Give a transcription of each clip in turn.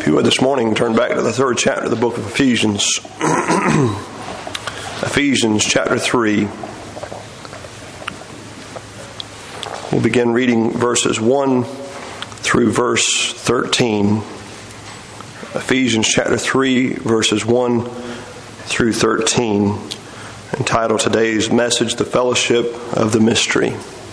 you would this morning, turn back to the 3rd chapter of the book of Ephesians. Ephesians chapter 3. We'll begin reading verses 1 through verse 13. Ephesians chapter 3, verses 1 through 13. Entitled today's message, The Fellowship of the Mystery.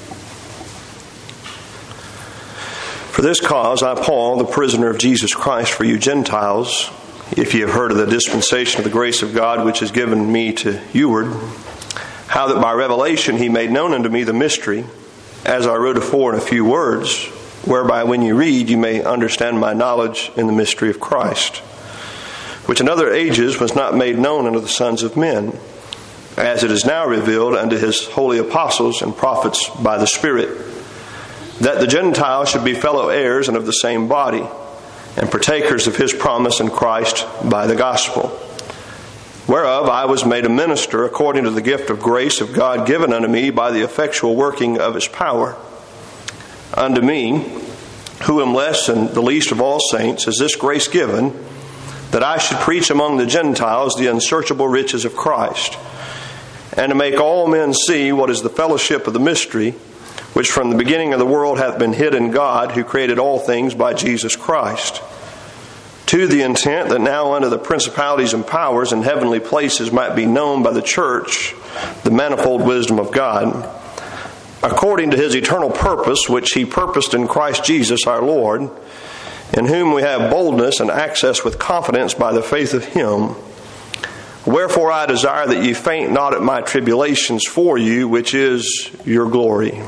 For this cause, I, Paul, the prisoner of Jesus Christ for you Gentiles, if ye have heard of the dispensation of the grace of God which is given me to youward, how that by revelation he made known unto me the mystery, as I wrote afore in a few words, whereby when you read you may understand my knowledge in the mystery of Christ, which in other ages was not made known unto the sons of men, as it is now revealed unto his holy apostles and prophets by the Spirit, that the Gentiles should be fellow heirs and of the same body, and partakers of his promise in Christ by the gospel, whereof I was made a minister according to the gift of grace of God given unto me by the effectual working of his power. Unto me, who am less than the least of all saints, is this grace given, that I should preach among the Gentiles the unsearchable riches of Christ, and to make all men see what is the fellowship of the mystery, which from the beginning of the world hath been hid in God, who created all things by Jesus Christ, to the intent that now unto the principalities and powers in heavenly places might be known by the church the manifold wisdom of God, according to his eternal purpose, which he purposed in Christ Jesus our Lord, in whom we have boldness and access with confidence by the faith of him. Wherefore I desire that ye faint not at my tribulations for you, which is your glory.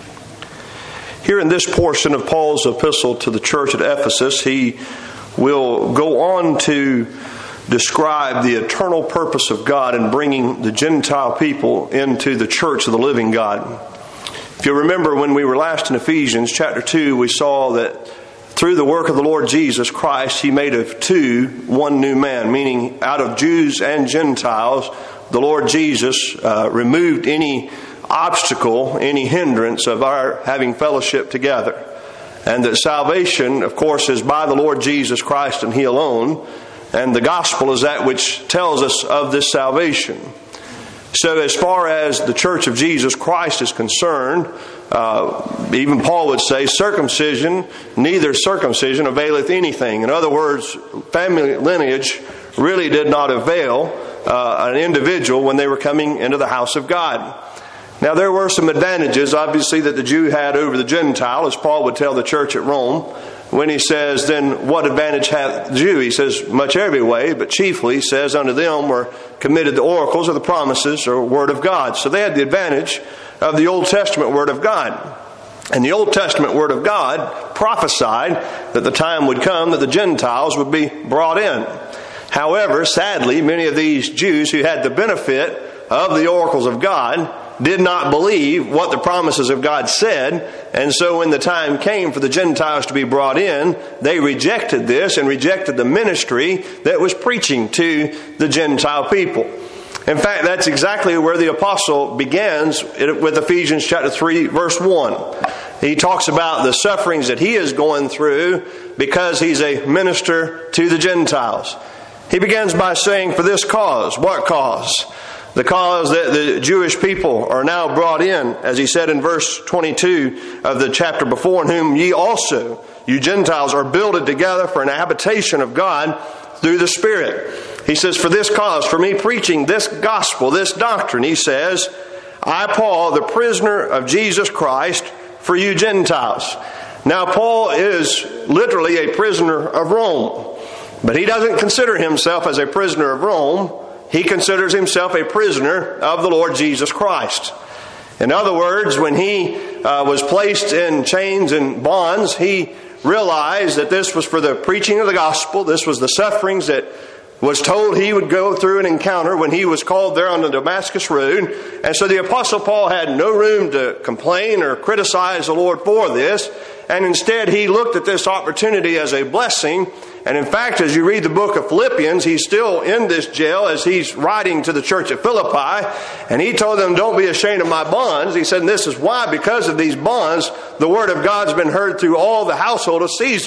Here in this portion of Paul's epistle to the church at Ephesus, he will go on to describe the eternal purpose of God in bringing the Gentile people into the church of the living God. If you remember when we were last in Ephesians chapter 2, we saw that through the work of the Lord Jesus Christ, he made of two one new man, meaning out of Jews and Gentiles, the Lord Jesus removed any obstacle, any hindrance of our having fellowship together. And that salvation, of course, is by the Lord Jesus Christ and he alone. And the gospel is that which tells us of this salvation. So as far as the church of Jesus Christ is concerned, even Paul would say, circumcision, neither circumcision availeth anything. In other words, family lineage really did not avail an individual when they were coming into the house of God. Now there were some advantages, obviously, that the Jew had over the Gentile, as Paul would tell the church at Rome, when he says, then what advantage hath the Jew? He says, much every way, but chiefly, he says, unto them were committed the oracles or the promises or word of God. So they had the advantage of the Old Testament word of God. And the Old Testament word of God prophesied that the time would come that the Gentiles would be brought in. However, sadly, many of these Jews who had the benefit of the oracles of God did not believe what the promises of God said, and so when the time came for the Gentiles to be brought in, they rejected this and rejected the ministry that was preaching to the Gentile people. In fact, that's exactly where the apostle begins with Ephesians chapter 3, verse 1. He talks about the sufferings that he is going through because he's a minister to the Gentiles. He begins by saying, for this cause. What cause? The cause that the Jewish people are now brought in, as he said in verse 22 of the chapter before, in whom ye also, you Gentiles, are builded together for an habitation of God through the Spirit. He says, for this cause, for me preaching this gospel, this doctrine, he says, I, Paul, the prisoner of Jesus Christ, for you Gentiles. Now, Paul is literally a prisoner of Rome, but he doesn't consider himself as a prisoner of Rome. He considers himself a prisoner of the Lord Jesus Christ. In other words, when he was placed in chains and bonds, he realized that this was for the preaching of the gospel. This was the sufferings that was told he would go through and encounter when he was called there on the Damascus Road. And so the Apostle Paul had no room to complain or criticize the Lord for this. And instead, he looked at this opportunity as a blessing. And in fact, as you read the book of Philippians, he's still in this jail as he's writing to the church at Philippi. And he told them, don't be ashamed of my bonds. He said, and this is why, because of these bonds, the word of God's been heard through all the household of Caesar.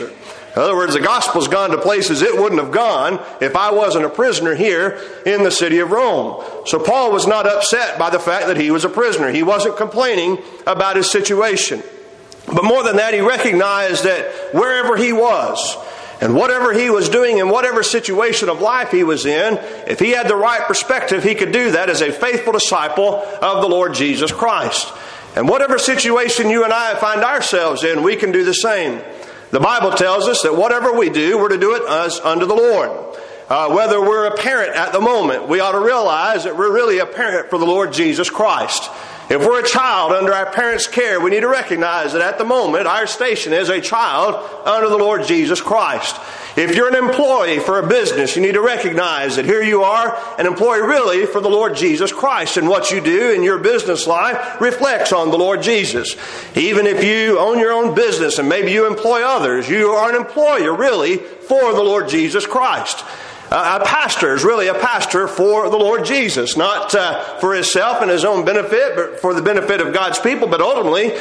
In other words, the gospel's gone to places it wouldn't have gone if I wasn't a prisoner here in the city of Rome. So Paul was not upset by the fact that he was a prisoner. He wasn't complaining about his situation. But more than that, he recognized that wherever he was, and whatever he was doing in whatever situation of life he was in, if he had the right perspective, he could do that as a faithful disciple of the Lord Jesus Christ. And whatever situation you and I find ourselves in, we can do the same. The Bible tells us that whatever we do, we're to do it as unto the Lord. Whether we're a parent at the moment, we ought to realize that we're really a parent for the Lord Jesus Christ. If we're a child under our parents' care, we need to recognize that at the moment, our station is a child under the Lord Jesus Christ. If you're an employee for a business, you need to recognize that here you are, an employee really for the Lord Jesus Christ. And what you do in your business life reflects on the Lord Jesus. Even if you own your own business and maybe you employ others, you are an employer really for the Lord Jesus Christ. A pastor is really a pastor for the Lord Jesus, not for himself and his own benefit, but for the benefit of God's people, but ultimately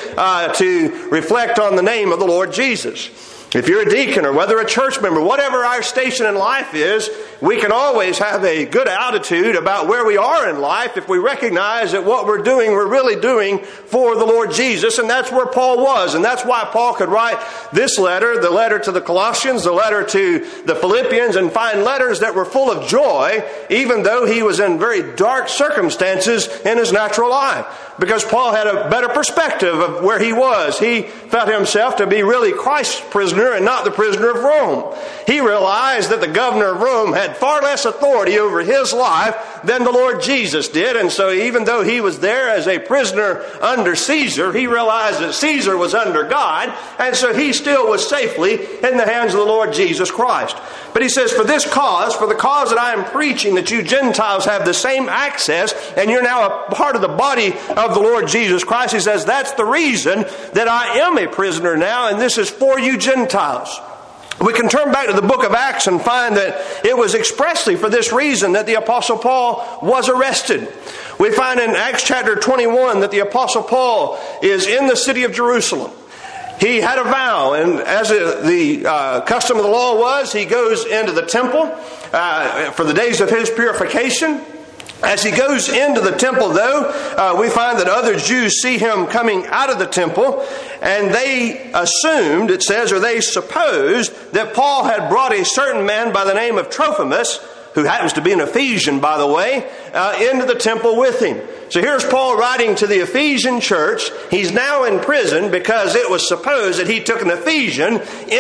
to reflect on the name of the Lord Jesus. If you're a deacon or whether a church member, whatever our station in life is, we can always have a good attitude about where we are in life if we recognize that what we're doing, we're really doing for the Lord Jesus. And that's where Paul was. And that's why Paul could write this letter, the letter to the Colossians, the letter to the Philippians, and find letters that were full of joy, even though he was in very dark circumstances in his natural life. Because Paul had a better perspective of where he was. He felt himself to be really Christ's prisoner and not the prisoner of Rome. He realized that the governor of Rome had far less authority over his life than the Lord Jesus did. And so even though he was there as a prisoner under Caesar, he realized that Caesar was under God. And so he still was safely in the hands of the Lord Jesus Christ. But he says, for this cause, for the cause that I am preaching, that you Gentiles have the same access, and you're now a part of the body of the Lord Jesus Christ. He says, that's the reason that I am a prisoner now, and this is for you Gentiles. We can turn back to the book of Acts and find that it was expressly for this reason that the Apostle Paul was arrested. We find in Acts chapter 21 that the Apostle Paul is in the city of Jerusalem. He had a vow, and as the custom of the law was, he goes into the temple for the days of his purification. As he goes into the temple, though, we find that other Jews see him coming out of the temple, and they assumed, it says, or they supposed, that Paul had brought a certain man by the name of Trophimus, who happens to be an Ephesian, by the way, into the temple with him. So here's Paul writing to the Ephesian church. He's now in prison because it was supposed that he took an Ephesian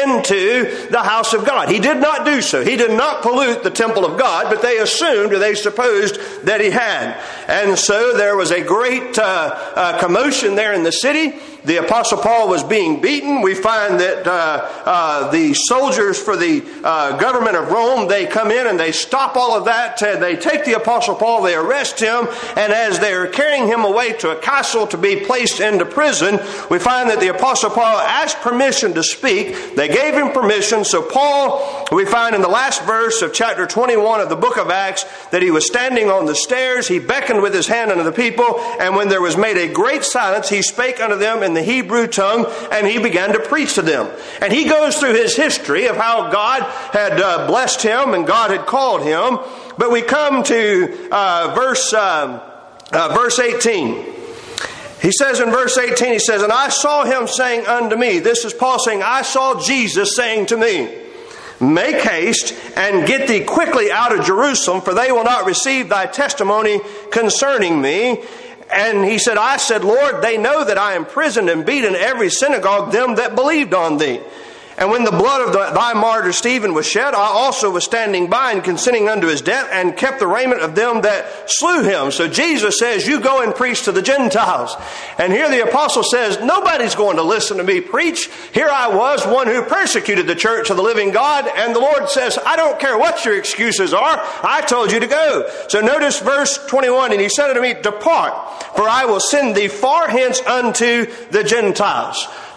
into the house of God. He did not do so. He did not pollute the temple of God, but they assumed or they supposed that he had. And so there was a great commotion there in the city. The Apostle Paul was being beaten. We find that the soldiers for the government of Rome, they come in and they stop all of that. They take the Apostle Paul, they arrest him, and as they're carrying him away to a castle to be placed into prison, we find that the Apostle Paul asked permission to speak. They gave him permission. So Paul, we find in the last verse of chapter 21 of the book of Acts, that he was standing on the stairs. He beckoned with his hand unto the people, and when there was made a great silence, he spake unto them in the Hebrew tongue, and he began to preach to them. And he goes through his history of how God had blessed him and God had called him. But we come to verse 18. He says in verse 18, he says, and I saw him saying unto me, this is Paul saying, I saw Jesus saying to me, make haste and get thee quickly out of Jerusalem, for they will not receive thy testimony concerning me. And he said, I said, Lord, they know that I am imprisoned and beaten in every synagogue them that believed on thee. And when the blood of thy martyr Stephen was shed, I also was standing by and consenting unto his death, and kept the raiment of them that slew him. So Jesus says, you go and preach to the Gentiles. And here the apostle says, nobody's going to listen to me preach. Here I was, one who persecuted the church of the living God. And the Lord says, I don't care what your excuses are. I told you to go. So notice verse 21, and he said unto me, depart, for I will send thee far hence unto the Gentiles.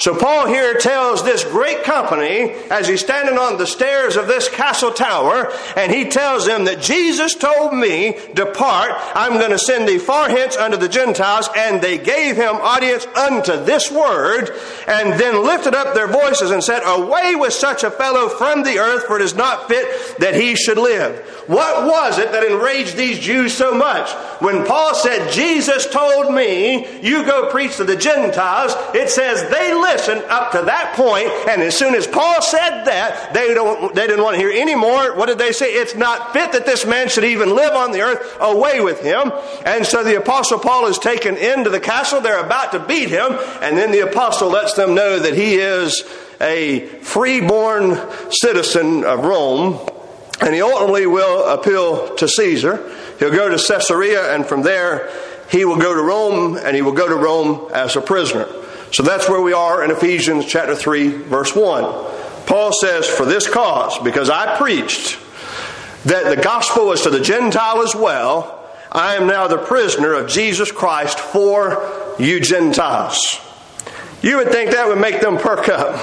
So Paul here tells this great company, as he's standing on the stairs of this castle tower, and he tells them that Jesus told me, depart, I'm going to send thee far hence unto the Gentiles. And they gave him audience unto this word, and then lifted up their voices and said, away with such a fellow from the earth, for it is not fit that he should live. What was it that enraged these Jews so much? When Paul said, Jesus told me, you go preach to the Gentiles, it says they listened up to that point, and as soon as Paul said that, they didn't want to hear any more. What did they say? It's not fit that this man should even live on the earth. Away with him. And so the Apostle Paul is taken into the castle. They're about to beat him, and then the apostle lets them know that he is a freeborn citizen of Rome, and he ultimately will appeal to Caesar. He'll go to Caesarea, and from there he will go to Rome, and he will go to Rome as a prisoner. So that's where we are in Ephesians chapter 3, verse 1. Paul says, for this cause, because I preached that the gospel was to the Gentile as well, I am now the prisoner of Jesus Christ for you Gentiles. You would think that would make them perk up.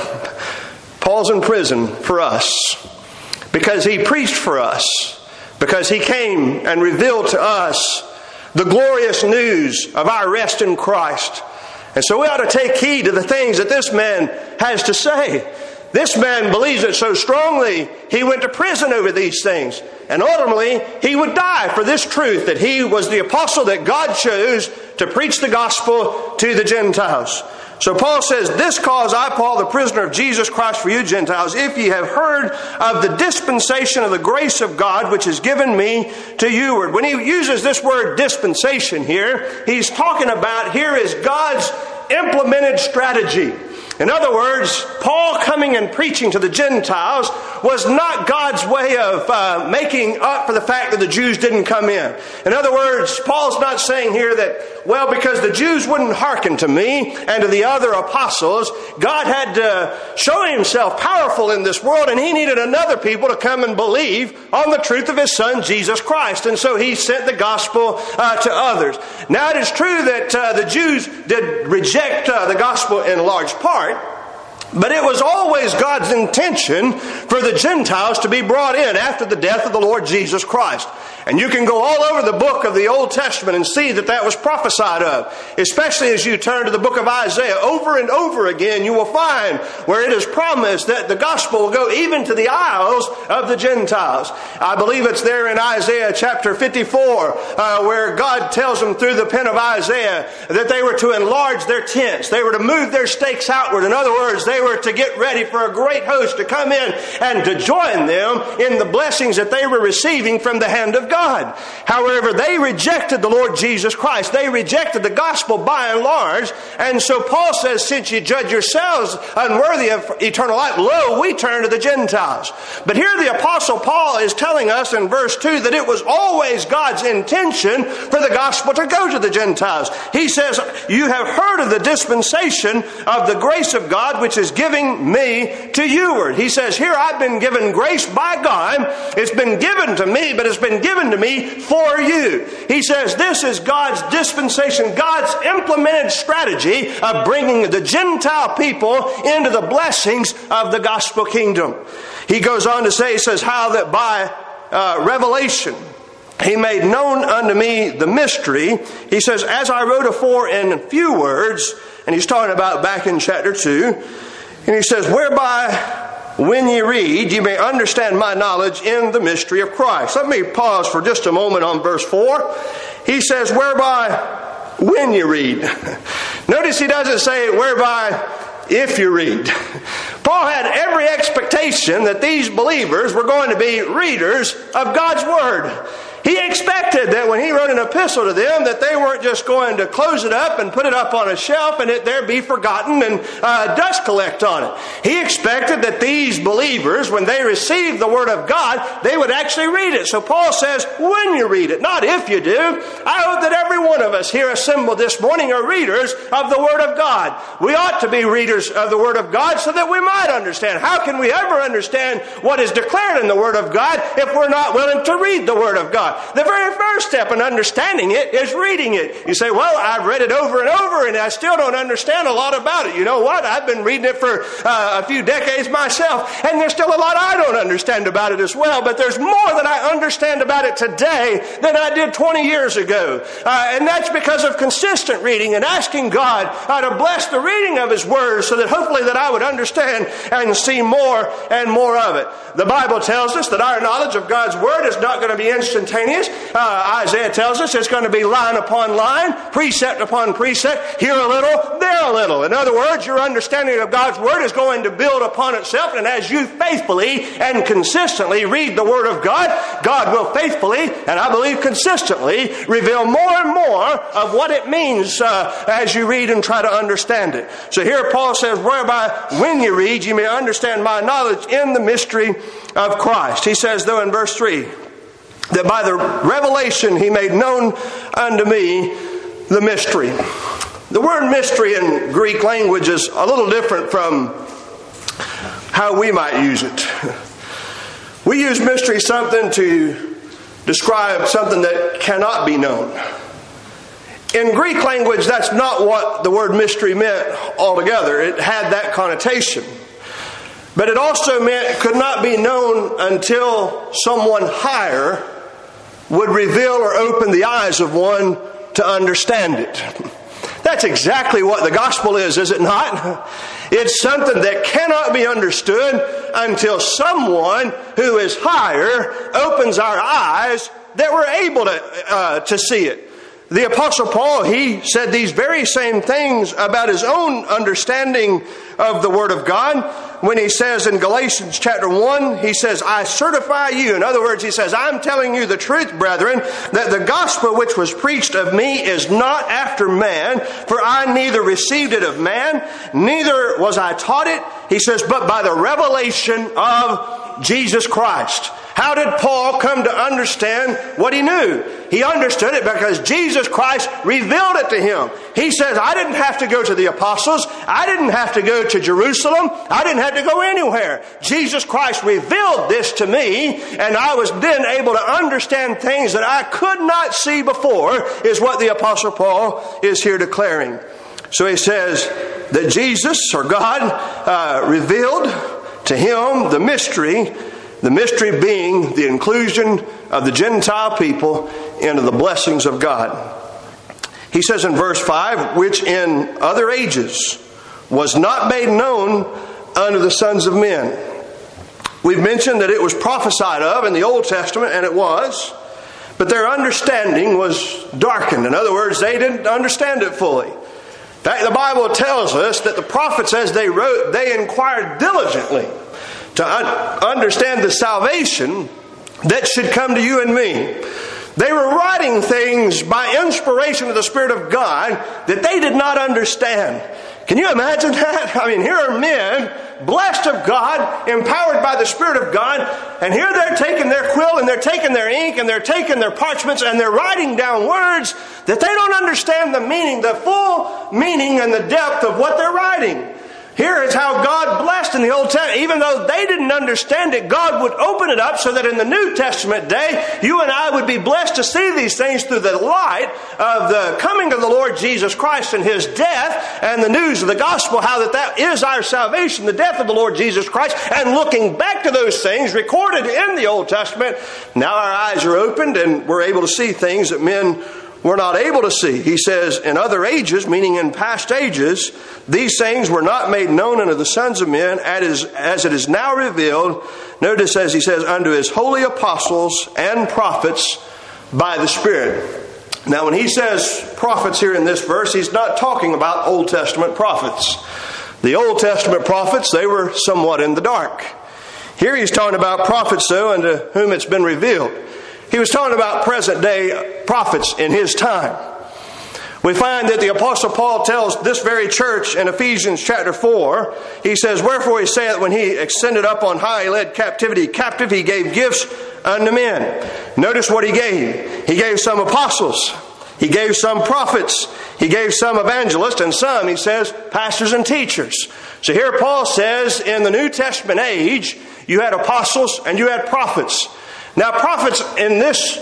Paul's in prison for us, because he preached for us, because he came and revealed to us the glorious news of our rest in Christ. And so we ought to take heed to the things that this man has to say. This man believes it so strongly, he went to prison over these things. And ultimately, he would die for this truth, that he was the apostle that God chose to preach the gospel to the Gentiles. So Paul says, this cause I, Paul, the prisoner of Jesus Christ for you Gentiles, if ye have heard of the dispensation of the grace of God, which is given me to you. When he uses this word dispensation here, he's talking about, here is God's implemented strategy. In other words, Paul coming and preaching to the Gentiles was not God's way of making up for the fact that the Jews didn't come in. In other words, Paul's not saying here that, well, because the Jews wouldn't hearken to me and to the other apostles, God had to show himself powerful in this world, and he needed another people to come and believe on the truth of his Son, Jesus Christ. And so he sent the gospel to others. Now, it is true that the Jews did reject the gospel in large part, but it was always God's intention for the Gentiles to be brought in after the death of the Lord Jesus Christ. And you can go all over the book of the Old Testament and see that that was prophesied of. Especially as you turn to the book of Isaiah. Over and over again you will find where it is promised that the gospel will go even to the isles of the Gentiles. I believe it's there in Isaiah chapter 54 where God tells them through the pen of Isaiah that they were to enlarge their tents. They were to move their stakes outward. In other words, they were to get ready for a great host to come in and to join them in the blessings that they were receiving from the hand of God. However, they rejected the Lord Jesus Christ. They rejected the gospel by and large. And so Paul says, since you judge yourselves unworthy of eternal life, lo, we turn to the Gentiles. But here the Apostle Paul is telling us in verse 2 that it was always God's intention for the gospel to go to the Gentiles. He says, you have heard of the dispensation of the grace of God, which is giving me to you. He says, here I've been given grace by God. It's been given to me, but it's been given to me for you. He says this is God's dispensation, God's implemented strategy of bringing the Gentile people into the blessings of the gospel kingdom. He goes on to say, he says, how that by revelation he made known unto me the mystery. He says, as I wrote afore in few words, and he's talking about back in chapter 2, and he says, whereby when ye read, ye may understand my knowledge in the mystery of Christ. Let me pause for just a moment on verse 4. He says, whereby when you read. Notice he doesn't say whereby if you read. Paul had every expectation that these believers were going to be readers of God's Word. He expected that when he wrote an epistle to them that they weren't just going to close it up and put it up on a shelf and it there be forgotten and dust collect on it. He expected that these believers, when they received the Word of God, they would actually read it. So Paul says, when you read it, not if you do. I hope that every one of us here assembled this morning are readers of the Word of God. We ought to be readers of the Word of God so that we might understand. How can we ever understand what is declared in the Word of God if we're not willing to read the Word of God? God. The very first step in understanding it is reading it. You say, well, I've read it over and over and I still don't understand a lot about it. You know what? I've been reading it for a few decades myself, and there's still a lot I don't understand about it as well, but there's more that I understand about it today than I did 20 years ago. And that's because of consistent reading and asking God to bless the reading of His Word so that hopefully that I would understand and see more and more of it. The Bible tells us that our knowledge of God's Word is not going to be instantaneous. Isaiah tells us it's going to be line upon line, precept upon precept, here a little, there a little. In other words, your understanding of God's Word is going to build upon itself, and as you faithfully and consistently read the Word of God, God will faithfully, and I believe consistently, reveal more and more of what it means as you read and try to understand it. So here Paul says, whereby when you read, you may understand my knowledge in the mystery of Christ. He says, though, in verse 3, that by the revelation He made known unto me the mystery. The word mystery in Greek language is a little different from how we might use it. We use mystery something to describe something that cannot be known. In Greek language, that's not what the word mystery meant altogether. It had that connotation. But it also meant it could not be known until someone higher would reveal or open the eyes of one to understand it. That's exactly what the gospel is it not? It's something that cannot be understood until someone who is higher opens our eyes that we're able to see it. The Apostle Paul, he said these very same things about his own understanding of the Word of God when he says in Galatians chapter 1, he says, I certify you. In other words, he says, I'm telling you the truth, brethren, that the gospel which was preached of me is not after man, for I neither received it of man, neither was I taught it. He says, but by the revelation of Jesus Christ. How did Paul come to understand what he knew? He understood it because Jesus Christ revealed it to him. He says, I didn't have to go to the apostles. I didn't have to go to Jerusalem. I didn't have to go anywhere. Jesus Christ revealed this to me, and I was then able to understand things that I could not see before, is what the Apostle Paul is here declaring. So he says that Jesus, or God, revealed to him the mystery being the inclusion of the Gentile people into the blessings of God. He says in verse 5, which in other ages was not made known unto the sons of men. We've mentioned that it was prophesied of in the Old Testament, and it was, but their understanding was darkened. In other words, they didn't understand it fully. In fact, the Bible tells us that the prophets, as they wrote, they inquired diligently to understand the salvation that should come to you and me. They were writing things by inspiration of the Spirit of God that they did not understand. Can you imagine that? I mean, here are men blessed of God, empowered by the Spirit of God, and here they're taking their quill and they're taking their ink and they're taking their parchments and they're writing down words that they don't understand the meaning, the full meaning and the depth of what they're writing. Here is how God blessed in the Old Testament. Even though they didn't understand it, God would open it up so that in the New Testament day, you and I would be blessed to see these things through the light of the coming of the Lord Jesus Christ and His death and the news of the gospel, how that is our salvation, the death of the Lord Jesus Christ. And looking back to those things recorded in the Old Testament, now our eyes are opened and we're able to see things that men were not able to see. He says, in other ages, meaning in past ages, these things were not made known unto the sons of men, as it is now revealed. Notice as he says, unto His holy apostles and prophets by the Spirit. Now when he says prophets here in this verse, he's not talking about Old Testament prophets. The Old Testament prophets, they were somewhat in the dark. Here he's talking about prophets, though, unto whom it's been revealed. He was talking about present day prophets in his time. We find that the Apostle Paul tells this very church in Ephesians chapter 4, he says, wherefore he saith, when he ascended up on high, he led captivity captive, he gave gifts unto men. Notice what he gave. He gave some apostles. He gave some prophets. He gave some evangelists, and some, he says, pastors and teachers. So here Paul says, in the New Testament age, you had apostles and you had prophets. Now, prophets in this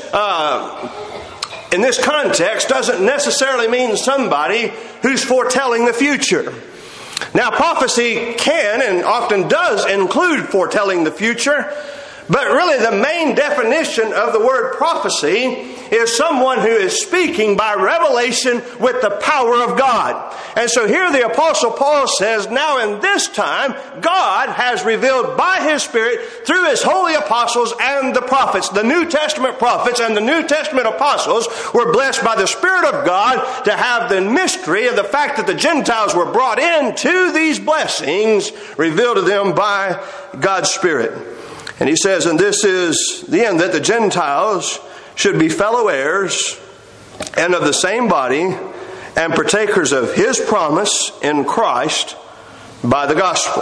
context doesn't necessarily mean somebody who's foretelling the future. Now, prophecy can and often does include foretelling the future, but really the main definition of the word prophecy is someone who is speaking by revelation with the power of God. And so here the Apostle Paul says, now in this time, God has revealed by His Spirit through His holy apostles and the prophets. The New Testament prophets and the New Testament apostles were blessed by the Spirit of God to have the mystery of the fact that the Gentiles were brought into these blessings revealed to them by God's Spirit. And he says, and this is the end, that the Gentiles should be fellow heirs and of the same body and partakers of His promise in Christ by the gospel.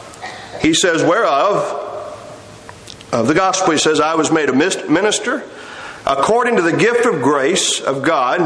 He says, whereof, of the gospel, he says, I was made a minister according to the gift of grace of God,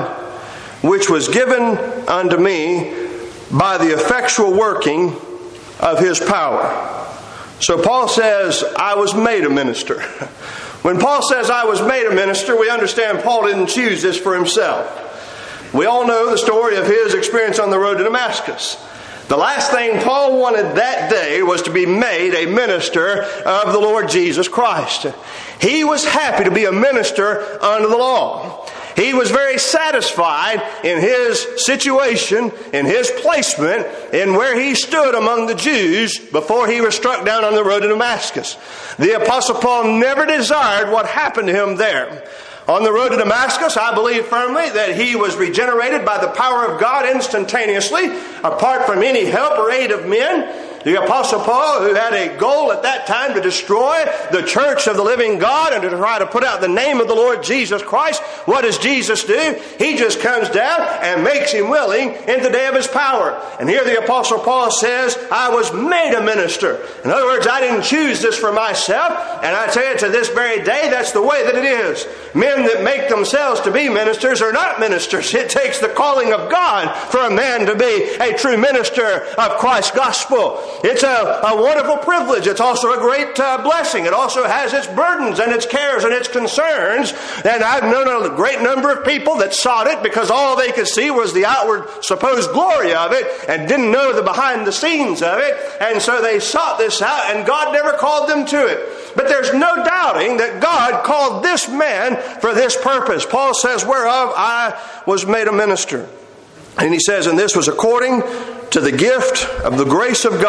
which was given unto me by the effectual working of His power. So Paul says, I was made a minister. When Paul says, I was made a minister, we understand Paul didn't choose this for himself. We all know the story of his experience on the road to Damascus. The last thing Paul wanted that day was to be made a minister of the Lord Jesus Christ. He was happy to be a minister under the law. He was very satisfied in his situation, in his placement, in where he stood among the Jews before he was struck down on the road to Damascus. The Apostle Paul never desired what happened to him there. On the road to Damascus, I believe firmly that he was regenerated by the power of God instantaneously, apart from any help or aid of men. The Apostle Paul, who had a goal at that time to destroy the church of the living God and to try to put out the name of the Lord Jesus Christ, what does Jesus do? He just comes down and makes him willing in the day of His power. And here the Apostle Paul says, I was made a minister. In other words, I didn't choose this for myself. And I tell you, to this very day, that's the way that it is. Men that make themselves to be ministers are not ministers. It takes the calling of God for a man to be a true minister of Christ's gospel. It's a wonderful privilege. It's also a great blessing. It also has its burdens and its cares and its concerns. And I've known a great number of people that sought it because all they could see was the outward supposed glory of it and didn't know the behind the scenes of it. And so they sought this out, and God never called them to it. But there's no doubting that God called this man for this purpose. Paul says, whereof I was made a minister. And he says, and this was according to the gift of the grace of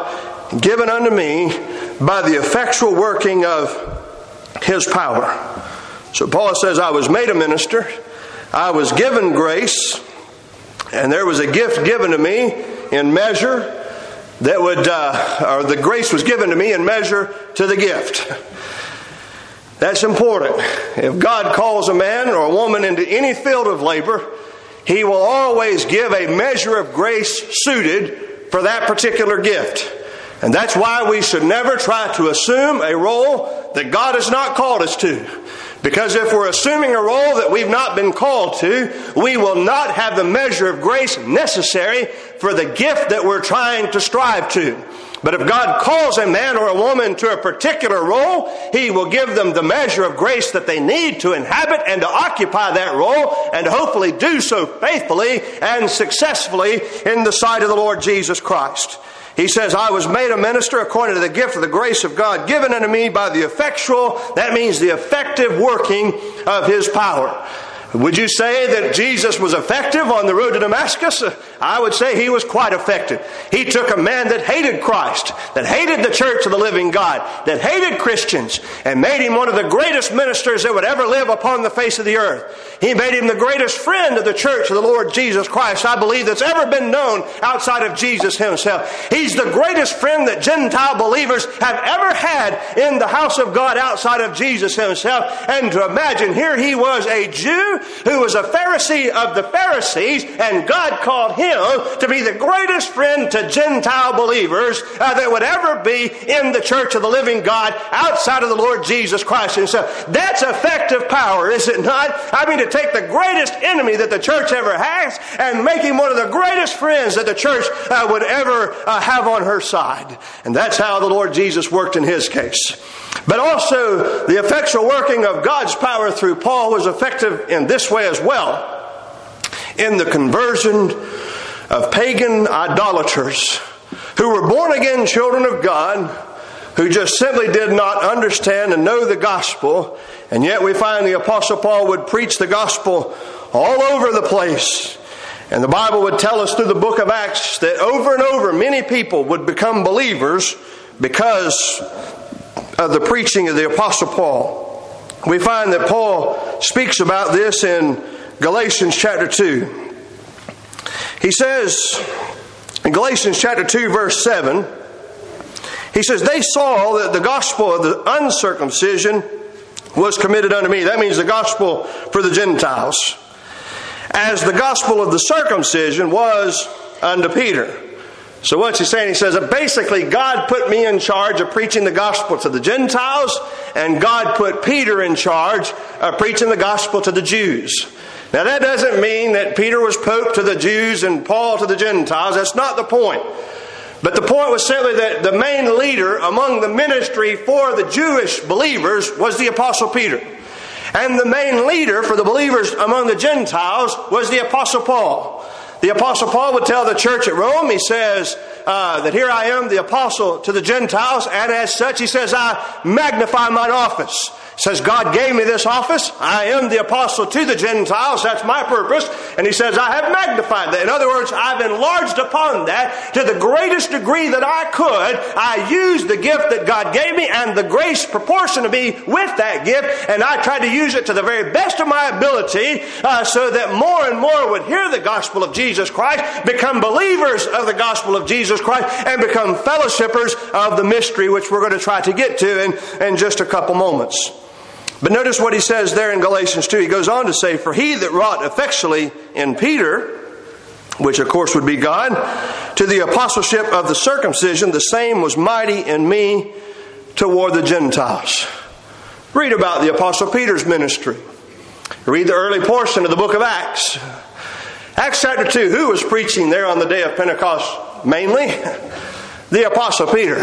God given unto me by the effectual working of His power. So Paul says, I was made a minister, I was given grace, and there was a gift given to me in measure that would, or the grace was given to me in measure to the gift. That's important. If God calls a man or a woman into any field of labor, He will always give a measure of grace suited for that particular gift. And that's why we should never try to assume a role that God has not called us to. Because if we're assuming a role that we've not been called to, we will not have the measure of grace necessary for the gift that we're trying to strive to. But if God calls a man or a woman to a particular role, He will give them the measure of grace that they need to inhabit and to occupy that role, and to hopefully do so faithfully and successfully in the sight of the Lord Jesus Christ. He says, I was made a minister according to the gift of the grace of God given unto me by the effectual, that means the effective working of His power. Would you say that Jesus was effective on the road to Damascus? I would say He was quite effective. He took a man that hated Christ, that hated the church of the living God, that hated Christians, and made him one of the greatest ministers that would ever live upon the face of the earth. He made him the greatest friend of the church of the Lord Jesus Christ, I believe, that's ever been known outside of Jesus Himself. He's the greatest friend that Gentile believers have ever had in the house of God outside of Jesus Himself. And to imagine, here he was, a Jew who was a Pharisee of the Pharisees, and God called him to be the greatest friend to Gentile believers that would ever be in the church of the living God outside of the Lord Jesus Christ Himself. That's effective power, is it not? I mean, to take the greatest enemy that the church ever has and make him one of the greatest friends that the church would ever have on her side. And that's how the Lord Jesus worked in His case. But also, the effectual working of God's power through Paul was effective in this way as well. In the conversion of pagan idolaters who were born-again children of God, who just simply did not understand and know the gospel. And yet we find the Apostle Paul would preach the gospel all over the place. And the Bible would tell us through the book of Acts that over and over many people would become believers because of the preaching of the Apostle Paul. We find that Paul speaks about this in Galatians chapter 2. He says in Galatians chapter 2 verse 7, he says, they saw that the gospel of the uncircumcision was committed unto me. That means the gospel for the Gentiles. As the gospel of the circumcision was unto Peter. So what's he saying? He says that basically God put me in charge of preaching the gospel to the Gentiles, and God put Peter in charge of preaching the gospel to the Jews. Now that doesn't mean that Peter was Pope to the Jews and Paul to the Gentiles. That's not the point. But the point was simply that the main leader among the ministry for the Jewish believers was the Apostle Peter. And the main leader for the believers among the Gentiles was the Apostle Paul. The Apostle Paul would tell the church at Rome, he says that here I am, the apostle to the Gentiles, and as such, he says, I magnify mine office. He says, God gave me this office. I am the apostle to the Gentiles. That's my purpose. And he says, I have magnified that. In other words, I've enlarged upon that to the greatest degree that I could. I used the gift that God gave me and the grace proportion to me with that gift, and I tried to use it to the very best of my ability so that more and more would hear the gospel of Jesus Christ, become believers of the gospel of Jesus Christ, and become fellowshippers of the mystery, which we're going to try to get to in just a couple moments. But notice what he says there in Galatians 2. He goes on to say, for he that wrought effectually in Peter, which of course would be God, to the apostleship of the circumcision, the same was mighty in me toward the Gentiles. Read about the Apostle Peter's ministry. Read the early portion of the book of Acts. Acts chapter 2, who was preaching there on the day of Pentecost mainly? The Apostle Peter.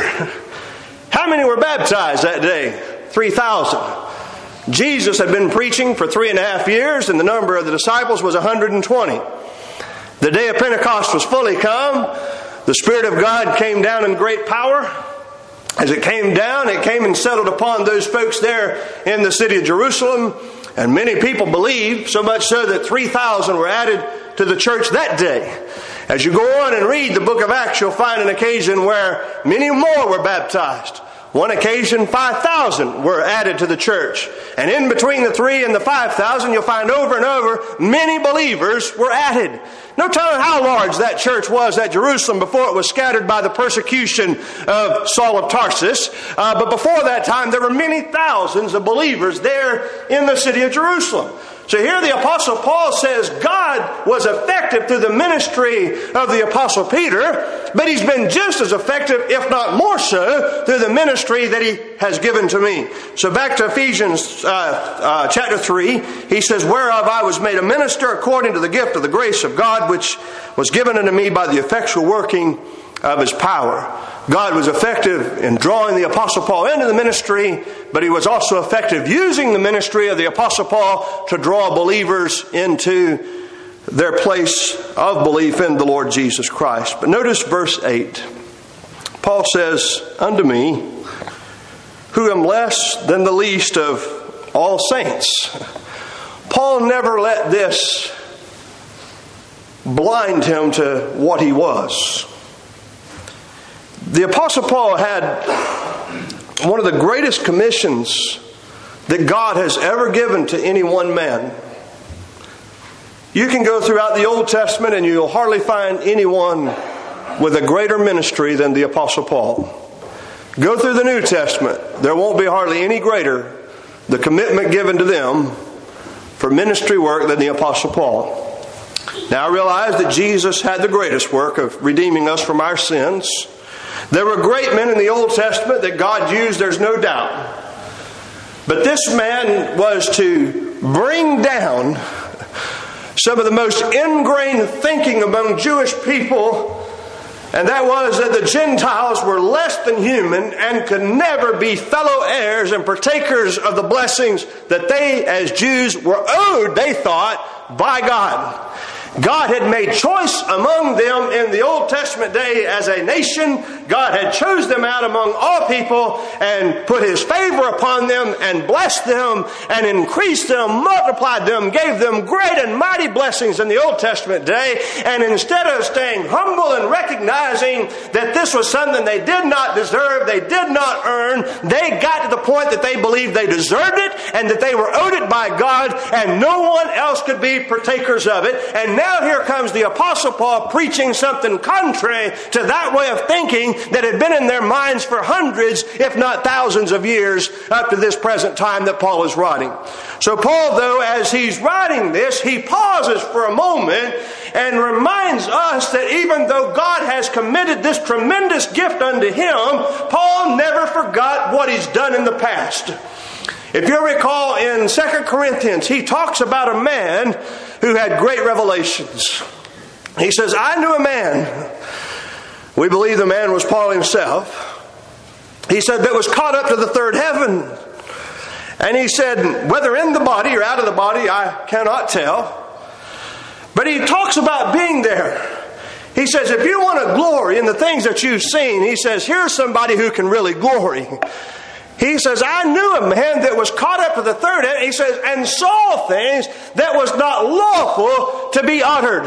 How many were baptized that day? 3,000. Jesus had been preaching for 3.5 years, and the number of the disciples was 120. The day of Pentecost was fully come. The Spirit of God came down in great power. As it came down, it came and settled upon those folks there in the city of Jerusalem. And many people believed, so much so that 3,000 were added to the church that day. As you go on and read the book of Acts, you'll find an occasion where many more were baptized. One occasion, 5,000 were added to the church. And in between the 3 and the 5,000, you'll find over and over, many believers were added. No telling how large that church was at Jerusalem before it was scattered by the persecution of Saul of Tarsus. But before that time, there were many thousands of believers there in the city of Jerusalem. So here the Apostle Paul says God was effective through the ministry of the Apostle Peter, but he's been just as effective, if not more so, through the ministry that he has given to me. So back to Ephesians chapter 3, he says, whereof I was made a minister according to the gift of the grace of God, which was given unto me by the effectual working of His power. God was effective in drawing the Apostle Paul into the ministry, but He was also effective using the ministry of the Apostle Paul to draw believers into their place of belief in the Lord Jesus Christ. But notice verse 8. Paul says, unto me, who am less than the least of all saints. Paul never let this blind him to what he was. The Apostle Paul had one of the greatest commissions that God has ever given to any one man. You can go throughout the Old Testament and you'll hardly find anyone with a greater ministry than the Apostle Paul. Go through the New Testament. There won't be hardly any greater the commitment given to them for ministry work than the Apostle Paul. Now I realize that Jesus had the greatest work of redeeming us from our sins. There were great men in the Old Testament that God used, there's no doubt. But this man was to bring down some of the most ingrained thinking among Jewish people And that was that the Gentiles were less than human and could never be fellow heirs and partakers of the blessings that they, as Jews, were owed, they thought, by God. God had made choice among them in the Old Testament day as a nation. God had chose them out among all people and put His favor upon them and blessed them and increased them, multiplied them, gave them great and mighty blessings in the Old Testament day. And instead of staying humble and recognizing that this was something they did not deserve, they did not earn, they got to the point that they believed they deserved it and that they were owed it by God and no one else could be partakers of it. And now here comes the Apostle Paul preaching something contrary to that way of thinking that had been in their minds for hundreds, if not thousands of years up to this present time that Paul is writing. So Paul, though, as he's writing this, he pauses for a moment and reminds us that even though God has committed this tremendous gift unto him, Paul never forgot what he's done in the past. If you recall in 2 Corinthians, he talks about a man who had great revelations. He says, I knew a man. We believe the man was Paul himself. He said that was caught up to the third heaven. And he said, whether in the body or out of the body, I cannot tell. But he talks about being there. He says, if you want to glory in the things that you've seen, he says, here's somebody who can really glory. He says, I knew a man that was caught up to the third heaven, he says, and saw things that was not lawful to be uttered.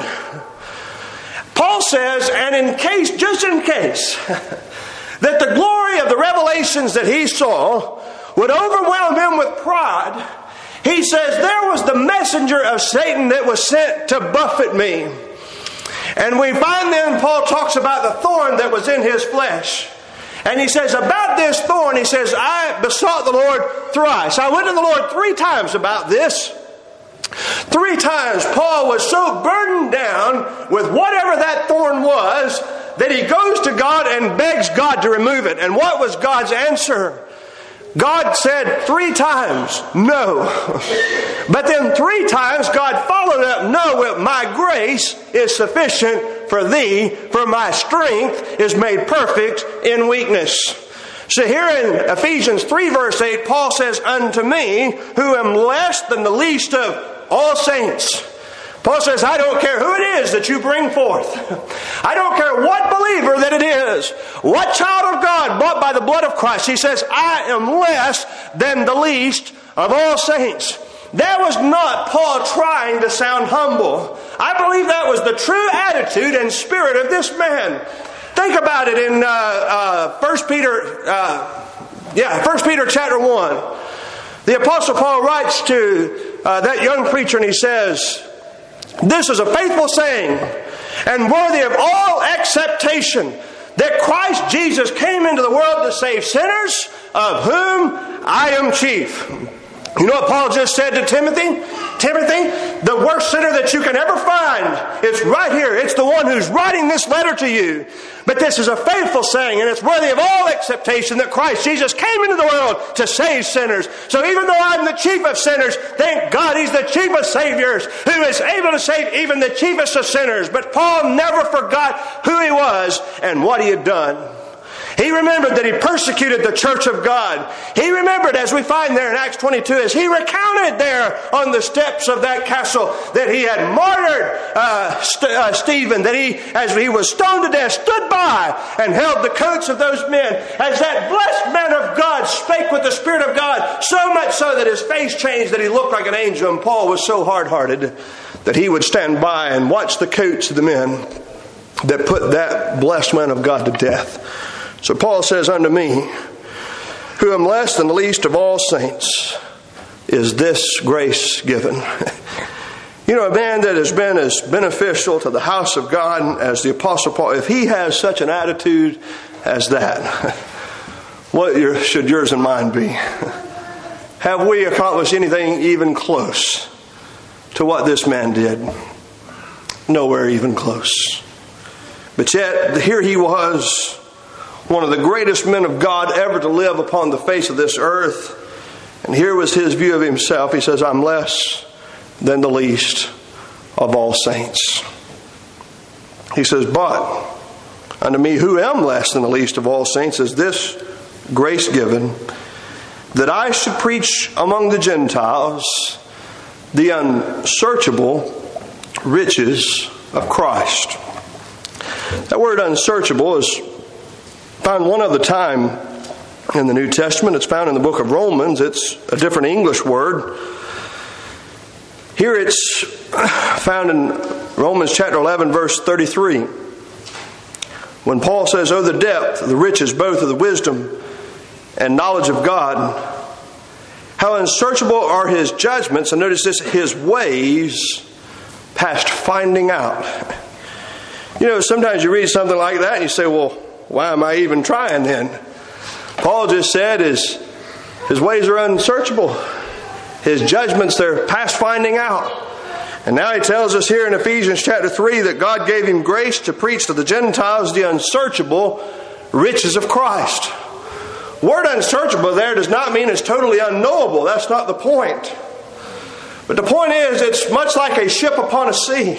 Paul says, and just in case, that the glory of the revelations that he saw would overwhelm him with pride, he says, there was the messenger of Satan that was sent to buffet me. And we find then Paul talks about the thorn that was in his flesh. And he says, about this thorn, he says, I besought the Lord thrice. I went to the Lord 3 times about this. 3 times Paul was so burdened down with whatever that thorn was that he goes to God and begs God to remove it. And what was God's answer? God said 3 times, no. But then 3 times God followed up, no, my grace is sufficient for thee, for my strength is made perfect in weakness. So here in Ephesians 3 verse 8, Paul says, unto me, who am less than the least of all saints. Paul says, I don't care who it is that you bring forth. I don't care what believer that it is. What child of God bought by the blood of Christ. He says, I am less than the least of all saints. That was not Paul trying to sound humble. I believe that was the true attitude and spirit of this man. Think about it in 1 Peter chapter 1. The Apostle Paul writes to that young preacher and he says, this is a faithful saying and worthy of all acceptation that Christ Jesus came into the world to save sinners, of whom I am chief. You know what Paul just said to Timothy? Timothy, the worst sinner that you can ever find, it's right here. It's the one who's writing this letter to you. But this is a faithful saying, and it's worthy of all acceptation that Christ Jesus came into the world to save sinners. So even though I'm the chief of sinners, thank God He's the chief of saviors, who is able to save even the chiefest of sinners. But Paul never forgot who he was and what he had done. He remembered that he persecuted the church of God. He remembered, as we find there in Acts 22, as he recounted there on the steps of that castle, that he had martyred Stephen, that he, as he was stoned to death, stood by and held the coats of those men. As that blessed man of God spake with the Spirit of God, so much so that his face changed, that he looked like an angel. And Paul was so hard-hearted that he would stand by and watch the coats of the men that put that blessed man of God to death. So Paul says, unto me, who am less than the least of all saints, is this grace given. You know, a man that has been as beneficial to the house of God as the Apostle Paul, if he has such an attitude as that, what should yours and mine be? Have we accomplished anything even close to what this man did? Nowhere even close. But yet, here he was, one of the greatest men of God ever to live upon the face of this earth. And here was his view of himself. He says, I'm less than the least of all saints. He says, but unto me, who am less than the least of all saints, is this grace given, that I should preach among the Gentiles the unsearchable riches of Christ. That word unsearchable is found one other time in the New Testament. It's found in the book of Romans. It's a different English word. Here it's found in Romans chapter 11, verse 33. When Paul says, "Oh, the depth, the riches, both of the wisdom and knowledge of God, how unsearchable are His judgments," and notice this, His ways past finding out. You know, sometimes you read something like that and you say, well, why am I even trying then? Paul just said His ways are unsearchable. His judgments, they're past finding out. And now he tells us here in Ephesians chapter 3 that God gave him grace to preach to the Gentiles the unsearchable riches of Christ. Word unsearchable there does not mean it's totally unknowable. That's not the point. But the point is, it's much like a ship upon a sea.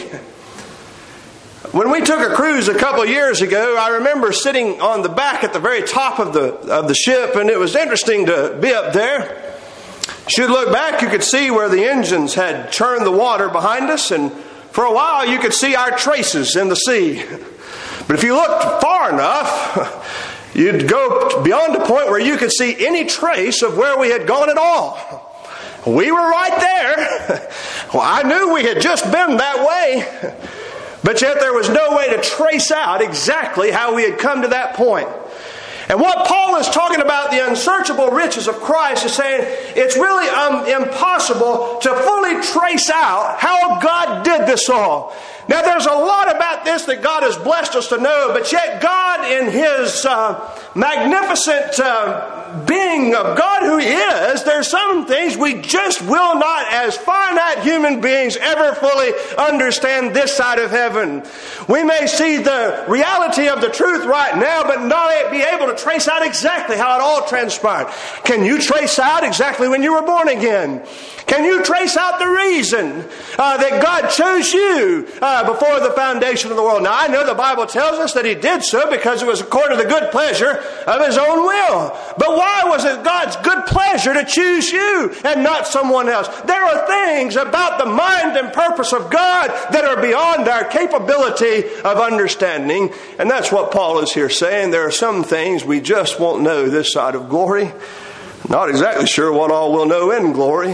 When we took a cruise a couple of years ago, I remember sitting on the back at the very top of the ship, and it was interesting to be up there. As you look back, you could see where the engines had churned the water behind us, and for a while you could see our traces in the sea. But if you looked far enough, you'd go beyond the point where you could see any trace of where we had gone at all. We were right there. Well, I knew we had just been that way. But yet there was no way to trace out exactly how we had come to that point. And what Paul is talking about, the unsearchable riches of Christ, is saying it's really impossible to fully trace out how God did this all. Now there's a lot about this that God has blessed us to know, but yet God in His magnificent being of God who He is, there's some things we just will not, as finite human beings, ever fully understand this side of heaven. We may see the reality of the truth right now, but not be able to trace out exactly how it all transpired. Can you trace out exactly when you were born again? Can you trace out the reason that God chose you before the foundation of the world? Now, I know the Bible tells us that He did so because it was according to the good pleasure of His own will. But why was it God's good pleasure to choose you and not someone else? There are things about the mind and purpose of God that are beyond our capability of understanding. And that's what Paul is here saying. There are some things we just won't know this side of glory. Not exactly sure what all we'll know in glory.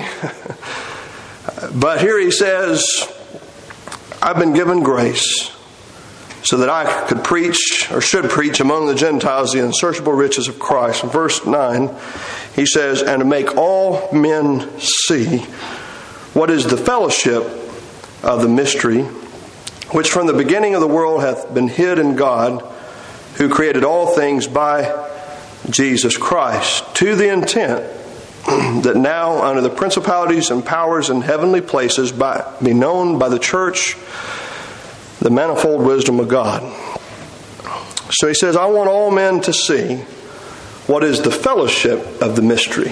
But here he says, I've been given grace so that I could preach, or should preach, among the Gentiles the unsearchable riches of Christ. In verse 9, he says, and to make all men see what is the fellowship of the mystery, which from the beginning of the world hath been hid in God, who created all things by Jesus Christ, to the intent that now under the principalities and powers in heavenly places be known by the church the manifold wisdom of God. So he says, I want all men to see what is the fellowship of the mystery.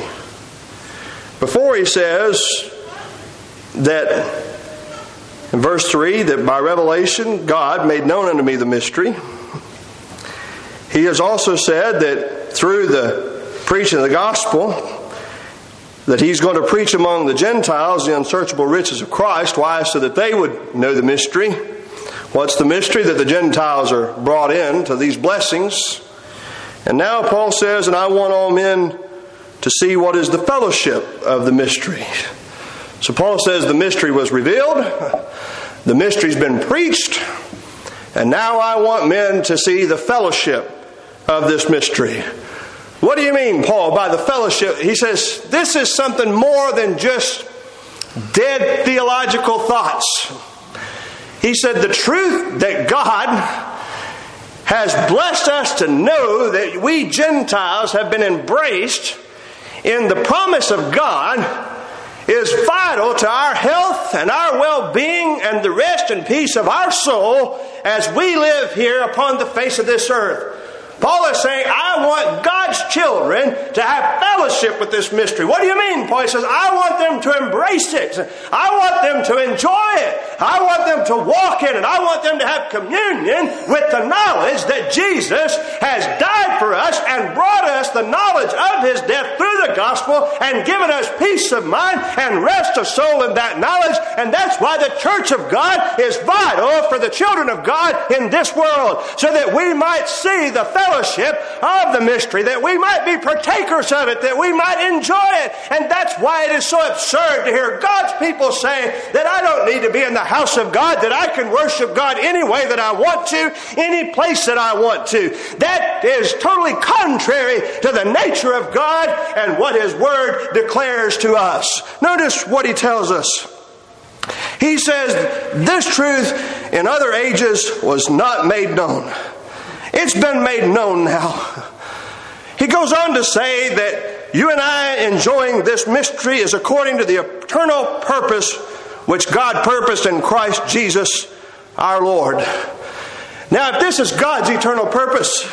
Before he says that in verse 3, that by revelation God made known unto me the mystery. He has also said that through the preaching of the gospel, that He's going to preach among the Gentiles the unsearchable riches of Christ. Why? So that they would know the mystery. What's the mystery? That the Gentiles are brought in to these blessings. And now Paul says, and I want all men to see what is the fellowship of the mystery. So Paul says the mystery was revealed. The mystery's been preached. And now I want men to see the fellowship of this mystery. What do you mean, Paul, by the fellowship? He says, this is something more than just dead theological thoughts. He said the truth that God has blessed us to know, that we Gentiles have been embraced in the promise of God, is vital to our health and our well-being and the rest and peace of our soul as we live here upon the face of this earth. Paul is saying, I want God God's children to have fellowship with this mystery. What do you mean, Paul? He says, I want them to embrace it. I want them to enjoy it. I want them to walk in it. I want them to have communion with the knowledge that Jesus has died for us and brought us the knowledge of His death through the gospel and given us peace of mind and rest of soul in that knowledge. And that's why the church of God is vital for the children of God in this world, so that we might see the fellowship of the mystery, that we might be partakers of it, that we might enjoy it. And that's why it is so absurd to hear God's people say that I don't need to be in the house of God, that I can worship God any way that I want to, any place that I want to. That is totally contrary to the nature of God and what His Word declares to us. Notice what He tells us. He says, this truth in other ages was not made known. It's been made known now. He goes on to say that you and I enjoying this mystery is according to the eternal purpose which God purposed in Christ Jesus our Lord. Now, if this is God's eternal purpose,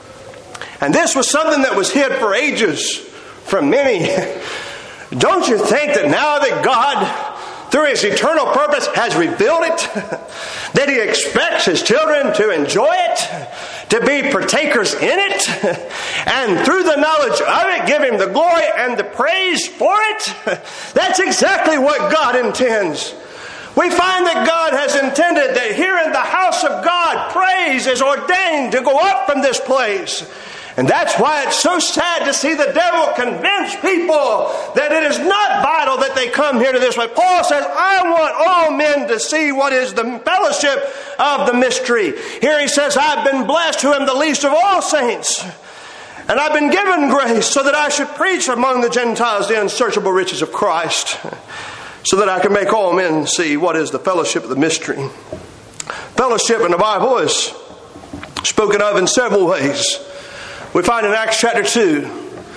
and this was something that was hid for ages from many, don't you think that now that God, through His eternal purpose, has revealed it, that He expects His children to enjoy it, to be partakers in it, and through the knowledge of it, give Him the glory and the praise for it? That's exactly what God intends. We find that God has intended that here in the house of God, praise is ordained to go up from this place. And that's why it's so sad to see the devil convince people that it is not vital that they come here to this way. Paul says, I want all men to see what is the fellowship of the mystery. Here he says, I've been blessed who am the least of all saints. And I've been given grace so that I should preach among the Gentiles the unsearchable riches of Christ, so that I can make all men see what is the fellowship of the mystery. Fellowship in the Bible is spoken of in several ways. We find in Acts chapter 2,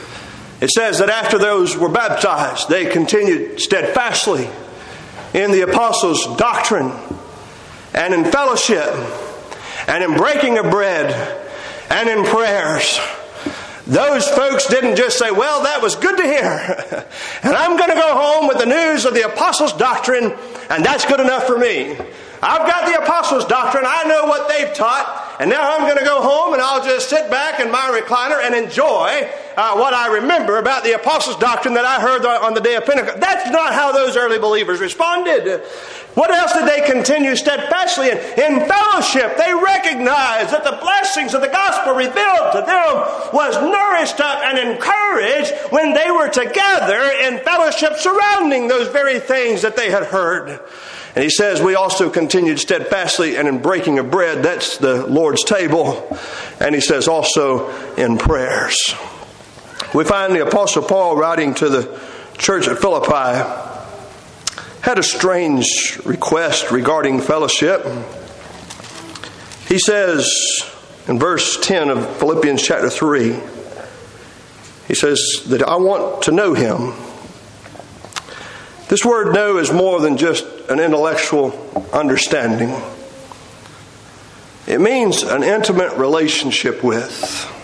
it says that after those were baptized, they continued steadfastly in the apostles' doctrine and in fellowship and in breaking of bread and in prayers. Those folks didn't just say, well, that was good to hear, and I'm going to go home with the news of the apostles' doctrine, and that's good enough for me. I've got the apostles' doctrine. I know what they've taught. And now I'm going to go home and I'll just sit back in my recliner and enjoy what I remember about the apostles' doctrine that I heard on the day of Pentecost. That's not how those early believers responded. What else did they continue steadfastly in? In fellowship, they recognized that the blessings of the gospel revealed to them was nourished up and encouraged when they were together in fellowship surrounding those very things that they had heard. And he says, we also continued steadfastly and in breaking of bread, that's the Lord's table. And he says also in prayers. We find the Apostle Paul writing to the church at Philippi had a strange request regarding fellowship. He says in verse 10 of Philippians chapter 3, he says that I want to know Him. This word know is more than just an intellectual understanding. It means an intimate relationship with.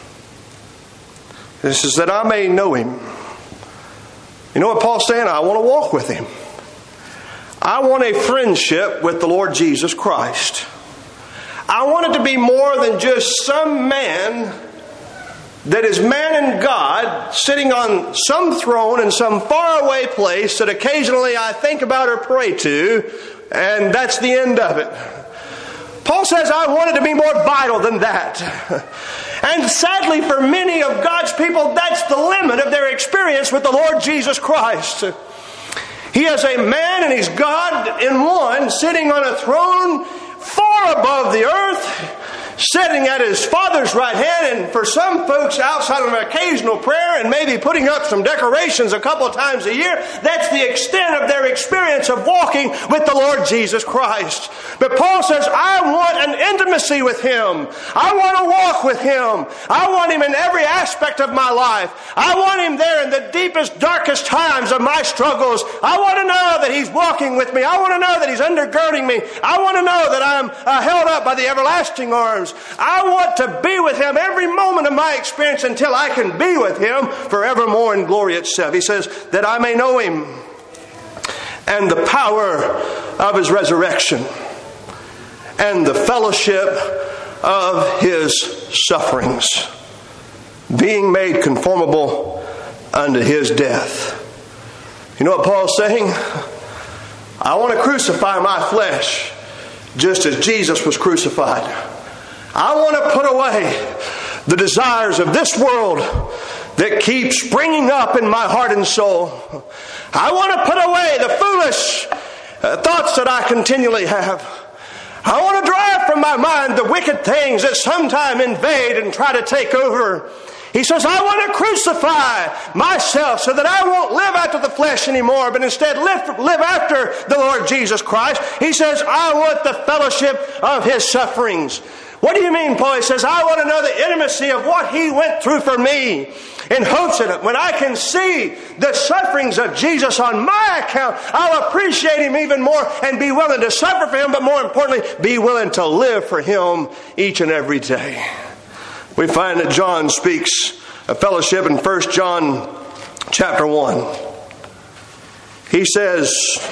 This is that I may know Him. You know what Paul's saying? I want to walk with Him. I want a friendship with the Lord Jesus Christ. I want it to be more than just some man that is man and God sitting on some throne in some faraway place that occasionally I think about or pray to, and that's the end of it. Paul says, I want it to be more vital than that. And sadly for many of God's people, that's the limit of their experience with the Lord Jesus Christ. He is a man and He's God in one, sitting on a throne far above the earth, sitting at His Father's right hand, and for some folks outside of an occasional prayer and maybe putting up some decorations a couple of times a year, that's the extent of their experience of walking with the Lord Jesus Christ. But Paul says, I want an intimacy with Him. I want to walk with Him. I want Him in every aspect of my life. I want Him there in the deepest, darkest times of my struggles. I want to know that He's walking with me. I want to know that He's undergirding me. I want to know that I'm held up by the everlasting arms. arms. I want to be with Him every moment of my experience until I can be with Him forevermore in glory itself. He says, that I may know Him and the power of His resurrection and the fellowship of His sufferings, being made conformable unto His death. You know what Paul's saying? I want to crucify my flesh just as Jesus was crucified. I want to put away the desires of this world that keeps springing up in my heart and soul. I want to put away the foolish thoughts that I continually have. I want to drive from my mind the wicked things that sometime invade and try to take over. He says, I want to crucify myself so that I won't live after the flesh anymore, but instead live after the Lord Jesus Christ. He says, I want the fellowship of His sufferings. What do you mean, Paul? He says, I want to know the intimacy of what He went through for me, in hopes that when I can see the sufferings of Jesus on my account, I'll appreciate Him even more and be willing to suffer for Him, but more importantly, be willing to live for Him each and every day. We find that John speaks of fellowship in 1 John chapter 1. He says,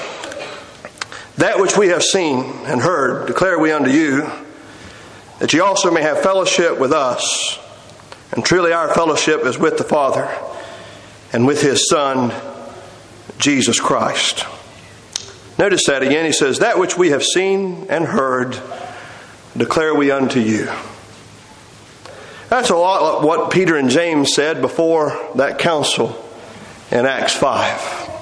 that which we have seen and heard declare we unto you, that ye also may have fellowship with us. And truly our fellowship is with the Father and with His Son, Jesus Christ. Notice that again. He says, that which we have seen and heard declare we unto you. That's a lot like what Peter and James said before that council in Acts 5.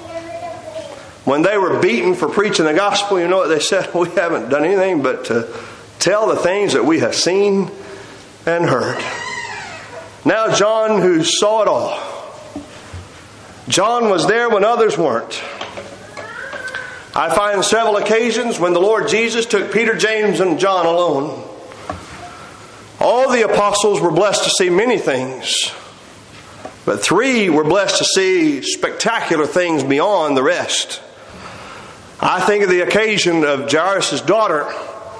When they were beaten for preaching the gospel, you know what they said? We haven't done anything but to tell the things that we have seen and heard. Now John, who saw it all, John was there when others weren't. I find several occasions when the Lord Jesus took Peter, James, and John alone. All the apostles were blessed to see many things, but 3 were blessed to see spectacular things beyond the rest. I think of the occasion of Jairus' daughter,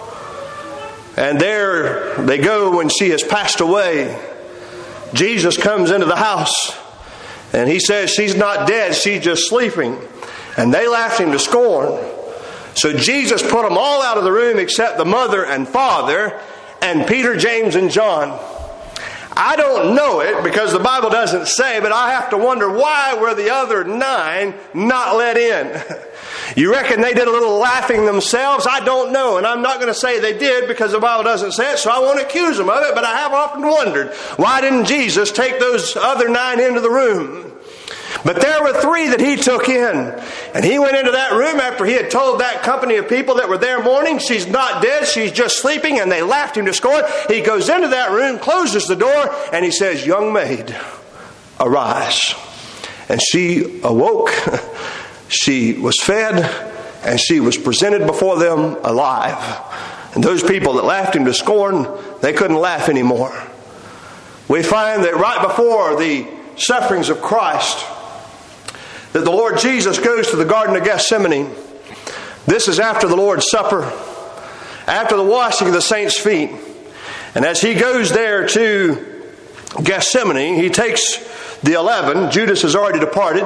and there they go when she has passed away. Jesus comes into the house, and He says she's not dead, she's just sleeping. And they laughed Him to scorn. So Jesus put them all out of the room except the mother and father, and Peter, James, and John. I don't know it because the Bible doesn't say, but I have to wonder, why were the other 9 not let in? You reckon they did a little laughing themselves? I don't know, and I'm not going to say they did because the Bible doesn't say it, so I won't accuse them of it, but I have often wondered, why didn't Jesus take those other 9 into the room? But there were 3 that He took in. And He went into that room after He had told that company of people that were there mourning, she's not dead, she's just sleeping, and they laughed Him to scorn. He goes into that room, closes the door, and He says, young maid, arise. And she awoke, she was fed, and she was presented before them alive. And those people that laughed Him to scorn, they couldn't laugh anymore. We find that right before the sufferings of Christ, that the Lord Jesus goes to the Garden of Gethsemane. This is after the Lord's Supper, after the washing of the saints' feet. And as He goes there to Gethsemane, He takes the 11. Judas has already departed.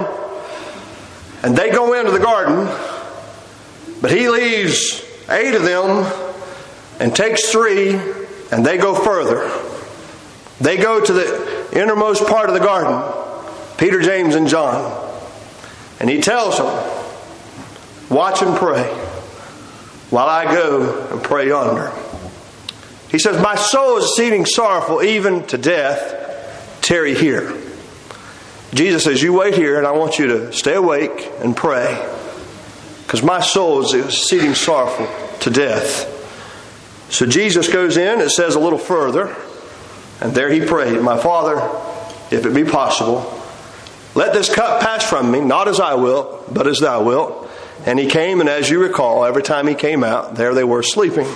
And they go into the garden. But He leaves 8 of them and takes 3, and they go further. They go to the innermost part of the garden, Peter, James, and John. And He tells them, watch and pray while I go and pray yonder. He says, my soul is exceeding sorrowful, even to death. Tarry here. Jesus says, you wait here, and I want you to stay awake and pray, because my soul is exceeding sorrowful to death. So Jesus goes in, it says a little further, and there He prayed, my Father, if it be possible, let this cup pass from me, not as I will, but as Thou wilt. And He came, and as you recall, every time He came out, there they were sleeping.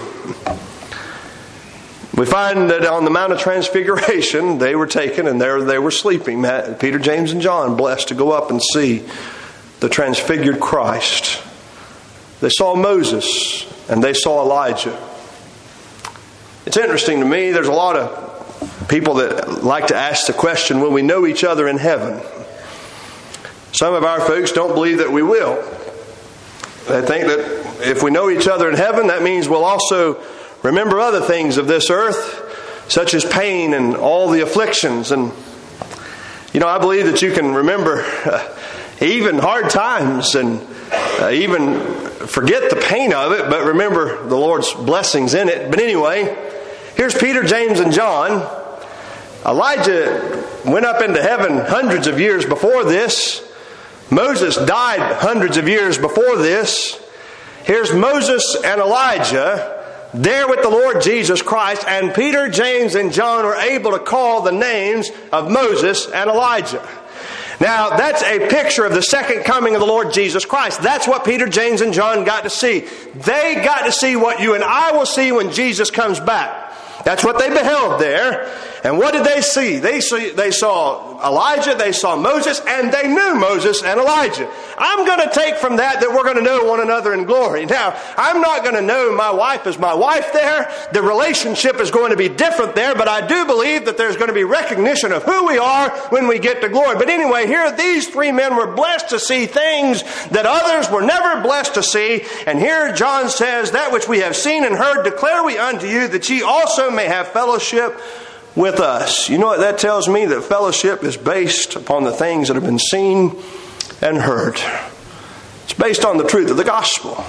We find that on the Mount of Transfiguration, they were taken, and there they were sleeping. Peter, James, and John, blessed to go up and see the transfigured Christ. They saw Moses, and they saw Elijah. It's interesting to me, there's a lot of people that like to ask the question, will we know each other in heaven? Some of our folks don't believe that we will. They think that if we know each other in heaven, that means we'll also remember other things of this earth, such as pain and all the afflictions. And, I believe that you can remember even hard times and even forget the pain of it, but remember the Lord's blessings in it. But anyway, here's Peter, James, and John. Elijah went up into heaven hundreds of years before this. Moses died hundreds of years before this. Here's Moses and Elijah there with the Lord Jesus Christ, and Peter, James, and John were able to call the names of Moses and Elijah. Now, that's a picture of the second coming of the Lord Jesus Christ. That's what Peter, James, and John got to see. They got to see what you and I will see when Jesus comes back. That's what they beheld there. And what did they see? They saw Elijah, they saw Moses, and they knew Moses and Elijah. I'm going to take from that we're going to know one another in glory. Now, I'm not going to know my wife as my wife there. The relationship is going to be different there, but I do believe that there's going to be recognition of who we are when we get to glory. But anyway, here these three men were blessed to see things that others were never blessed to see. And here John says, that which we have seen and heard declare we unto you, that ye also may have fellowship with us. You know what that tells me? That fellowship is based upon the things that have been seen and heard. It's based on the truth of the gospel.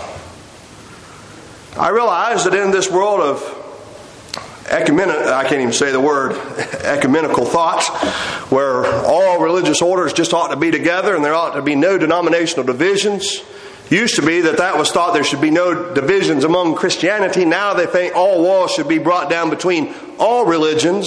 I realize that in this world of ecumenical thoughts, where all religious orders just ought to be together and there ought to be no denominational divisions. Used to be that was thought there should be no divisions among Christianity. Now they think all walls should be brought down between all religions.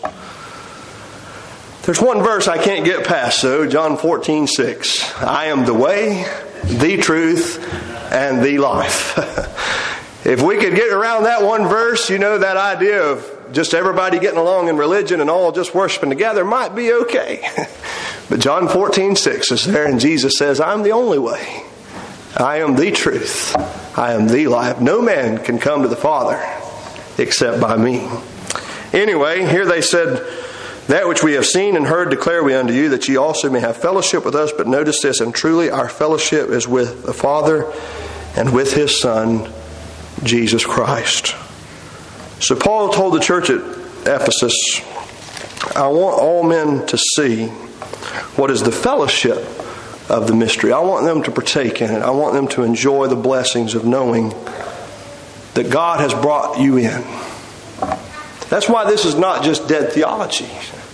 There's one verse I can't get past, though, John 14:6. I am the way, the truth, and the life. If we could get around that one verse, that idea of just everybody getting along in religion and all just worshiping together might be okay. But John 14:6 is there, and Jesus says, I'm the only way. I am the truth. I am the life. No man can come to the Father except by me. Anyway, here they said, that which we have seen and heard declare we unto you, that ye also may have fellowship with us. But notice this, and truly our fellowship is with the Father and with His Son, Jesus Christ. So Paul told the church at Ephesus, I want all men to see what is the fellowship of the mystery. I want them to partake in it. I want them to enjoy the blessings of knowing that God has brought you in. That's why this is not just dead theology.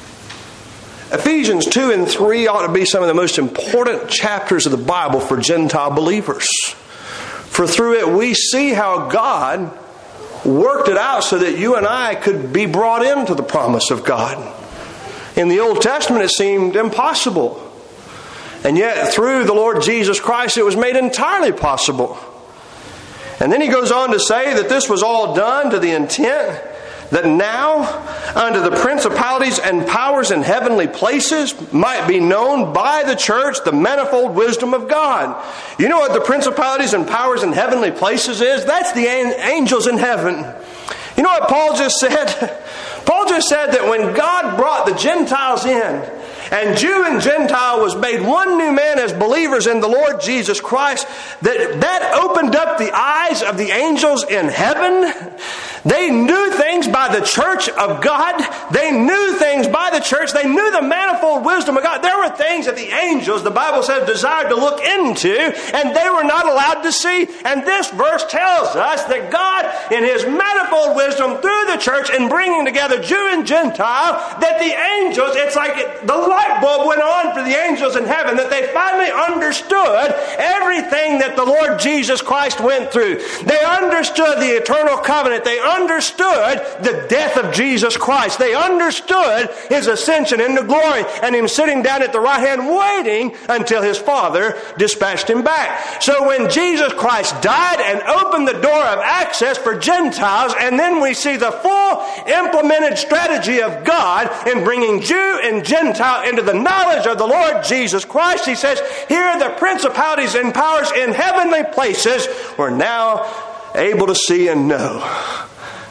Ephesians 2 and 3 ought to be some of the most important chapters of the Bible for Gentile believers. For through it we see how God worked it out so that you and I could be brought into the promise of God. In the Old Testament it seemed impossible. And yet, through the Lord Jesus Christ, it was made entirely possible. And then he goes on to say that this was all done to the intent that now, unto the principalities and powers in heavenly places, might be known by the church the manifold wisdom of God. You know what the principalities and powers in heavenly places is? That's the angels in heaven. You know what Paul just said? Paul just said that when God brought the Gentiles in, and Jew and Gentile was made one new man as believers in the Lord Jesus Christ, that opened up the eyes of the angels in heaven. They knew things by the church of God. They knew things by the church. They knew the manifold wisdom of God. There were things that the angels, the Bible says, desired to look into, and they were not allowed to see. And this verse tells us that God, in His manifold wisdom through the church in bringing together Jew and Gentile, that the angels, it's like the light bulb went on for the angels in heaven, that they finally understood everything that the Lord Jesus Christ went through. They understood the eternal covenant. They understood the death of Jesus Christ. They understood His ascension into glory and Him sitting down at the right hand waiting until His Father dispatched Him back. So when Jesus Christ died and opened the door of access for Gentiles, and then we see the full implemented strategy of God in bringing Jew and Gentile into the knowledge of the Lord Jesus Christ, He says, here the principalities and powers in heavenly places were now able to see and know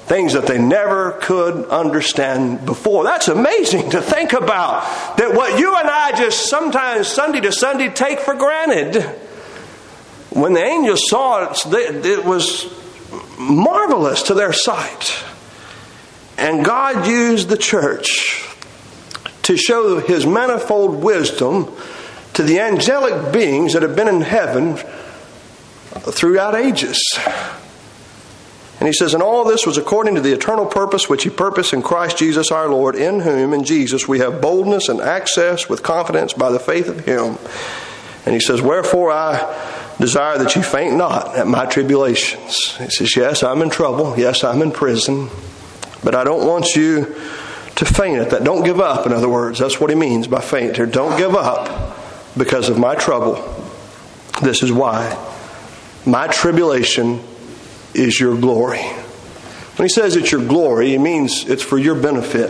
things that they never could understand before. That's amazing to think about. That what you and I just sometimes Sunday to Sunday take for granted, when the angels saw it, it was marvelous to their sight. And God used the church to show His manifold wisdom to the angelic beings that have been in heaven throughout ages. And He says, and all this was according to the eternal purpose which He purposed in Christ Jesus our Lord, in whom, in Jesus, we have boldness and access with confidence by the faith of Him. And He says, wherefore I desire that you faint not at my tribulations. He says, yes, I'm in trouble. Yes, I'm in prison. But I don't want you to faint at that. Don't give up, in other words. That's what He means by faint here. Don't give up because of my trouble. This is why. My tribulation is your glory. When He says it's your glory, He means it's for your benefit.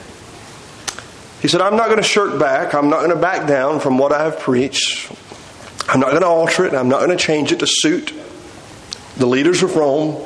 He said, I'm not going to shirk back. I'm not going to back down from what I have preached. I'm not going to alter it. I'm not going to change it to suit the leaders of Rome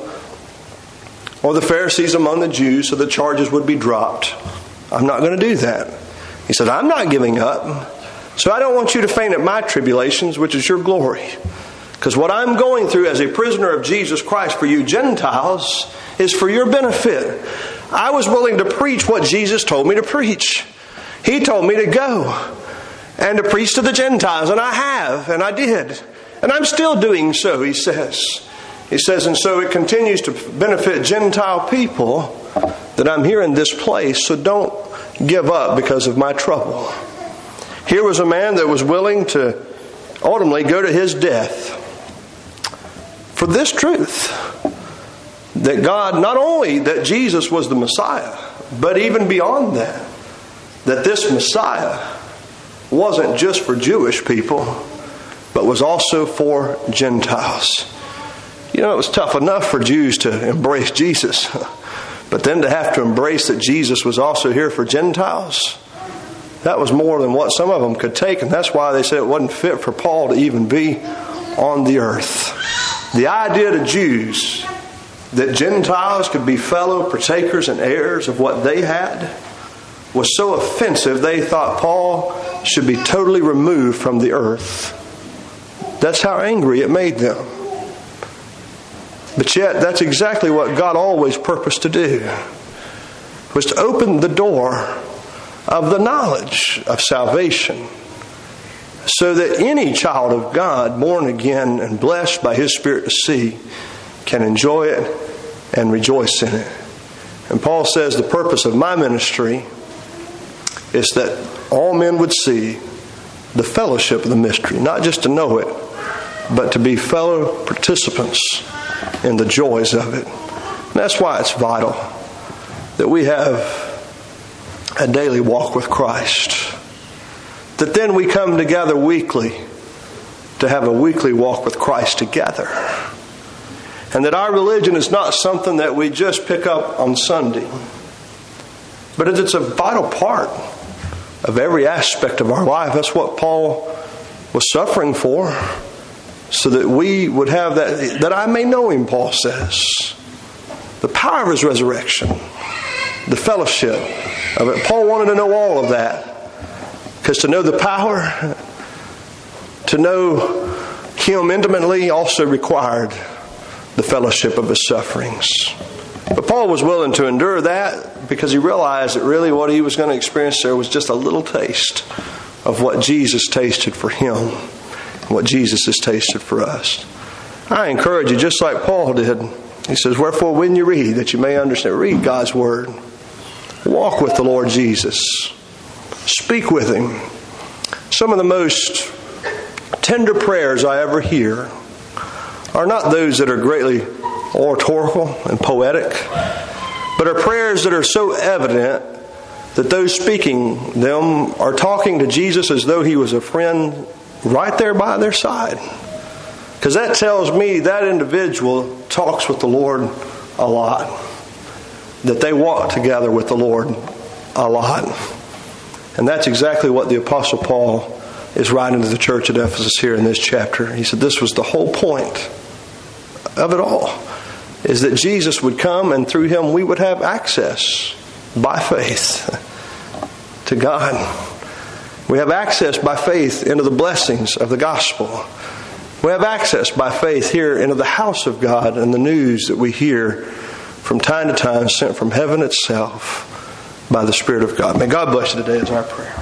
or the Pharisees among the Jews so the charges would be dropped. I'm not going to do that. He said, I'm not giving up. So I don't want you to faint at my tribulations, which is your glory. Because what I'm going through as a prisoner of Jesus Christ for you Gentiles is for your benefit. I was willing to preach what Jesus told me to preach. He told me to go and to preach to the Gentiles. And I have, and I did. And I'm still doing so, he says. He says, and so it continues to benefit Gentile people that I'm here in this place. So don't give up because of my trouble. Here was a man that was willing to ultimately go to his death for this truth, that God, not only that Jesus was the Messiah, but even beyond that, that this Messiah wasn't just for Jewish people, but was also for Gentiles. You know, it was tough enough for Jews to embrace Jesus, but then to have to embrace that Jesus was also here for Gentiles, that was more than what some of them could take, and that's why they said it wasn't fit for Paul to even be on the earth. The idea to Jews that Gentiles could be fellow partakers and heirs of what they had was so offensive they thought Paul should be totally removed from the earth. That's how angry it made them. But yet, that's exactly what God always purposed to do, was to open the door of the knowledge of salvation so that any child of God, born again and blessed by His Spirit to see, can enjoy it and rejoice in it. And Paul says the purpose of my ministry is that all men would see the fellowship of the mystery, not just to know it, but to be fellow participants in the joys of it. And that's why it's vital that we have a daily walk with Christ. That then we come together weekly to have a weekly walk with Christ together. And that our religion is not something that we just pick up on Sunday, but it's a vital part of every aspect of our life. That's what Paul was suffering for, so that we would have that I may know Him, Paul says. The power of His resurrection, the fellowship of it. Paul wanted to know all of that. Because to know the power, to know Him intimately, also required the fellowship of His sufferings. But Paul was willing to endure that because he realized that really what he was going to experience there was just a little taste of what Jesus tasted for him, and what Jesus has tasted for us. I encourage you, just like Paul did. He says, wherefore when you read, that you may understand, read God's Word. Walk with the Lord Jesus. Speak with Him. Some of the most tender prayers I ever hear are not those that are greatly oratorical and poetic, but are prayers that are so evident that those speaking them are talking to Jesus as though He was a friend right there by their side. Because that tells me that individual talks with the Lord a lot. That they walk together with the Lord a lot. And that's exactly what the Apostle Paul is writing to the church at Ephesus here in this chapter. He said this was the whole point of it all. is that Jesus would come, and through Him we would have access by faith to God. We have access by faith into the blessings of the gospel. We have access by faith here into the house of God and the news that we hear from time to time sent from heaven itself by the Spirit of God. May God bless you today is our prayer.